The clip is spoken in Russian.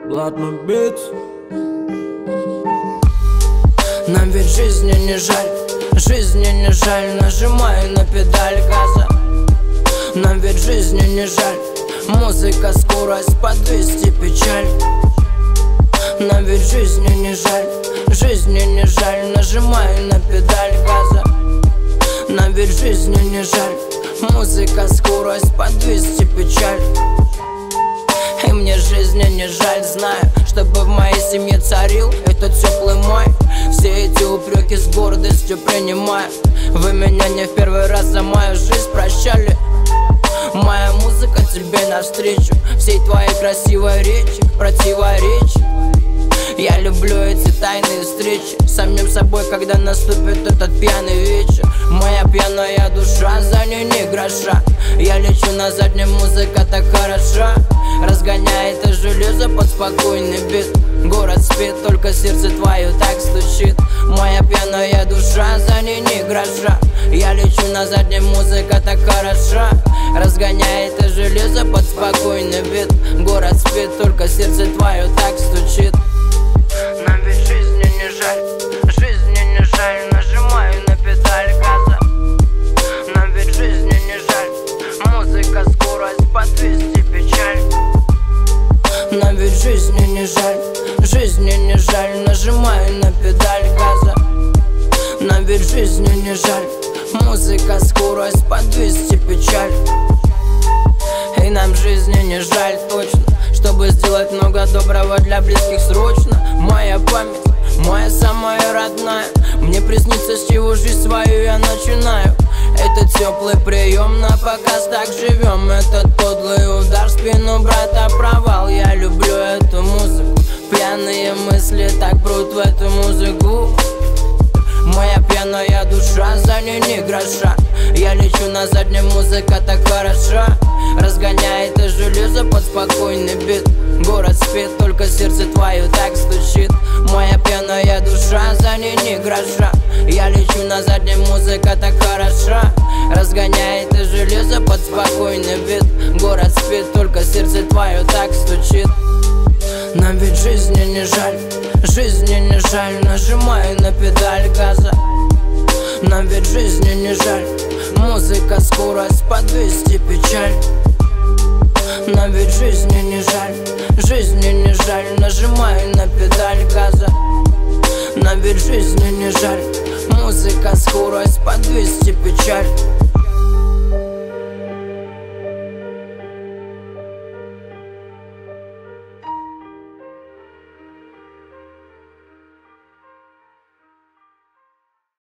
Ладно, бит. Нам ведь жизни не жаль, жизни не жаль. Нажимаю на педаль газа. Нам ведь жизни не жаль. Музыка, скорость, подвести печаль. Нам ведь жизни не жаль, жизни не жаль. Нажимаю на педаль газа. Нам ведь жизни не жаль. Музыка, скорость, подвести печаль. И мне жизни не жаль, знаю, чтобы в моей семье царил этот теплый май. Все эти упреки с гордостью принимаю. Вы меня не в первый раз за мою жизнь прощали. Моя музыка тебе навстречу, всей твоей красивой речи противоречит. Я люблю эти тайные встречи с самим собой, когда наступит этот пьяный вечер. Моя пьяная душа, за ней ни гроша. Я лечу на заднем, музыка так хороша. Разгоняет это железо под спокойный бит. Город спит, только сердце твое так стучит. Моя пьяная душа, за ней ни гроша. Я лечу на заднем, музыка так хороша. Разгоняет это железо под спокойный бит. Город спит, только сердце твое так стучит. Нам ведь жизни не жаль, жизни не жаль. Нажимаю на педаль газа. Нам ведь жизни не жаль. Музыка, скорость, подвести печаль. Нам ведь жизни не жаль, жизни не жаль. Нажимаю на педаль газа. Нам ведь жизни не жаль. Музыка, скорость, подвести печаль. И нам жизни не жаль точно, чтобы сделать много доброго для близких срочно. Моя память, моя самая родная. Мне приснится, с чего жизнь свою я начинаю. Это теплый прием, на показ так живем. Этот подлый удар в спину, брата, провал. Я люблю эту музыку, пьяные мысли так прут в эту музыку. Моя пьяная душа, за ней ни гроша. Я лечу на заднем, музыка так хороша. Разгоняет это железо под спокойный бит. Город спит, только сердце твое так стучит. Моя пьяная душа, за ней ни гроша. Я лечу на заднем, музыка так хороша. Разгоняет это железо под спокойный бит. Город спит, только сердце твое так стучит. Нам ведь жизни не жаль, жизни не жаль. Нажимаю на педаль газа. Нам ведь жизни не жаль. Музыка, скорость, подвести печаль. Нам ведь жизни не жаль, жизни не жаль. Нажимаю на педаль газа. Нам ведь жизни не жаль. Музыка, скорость,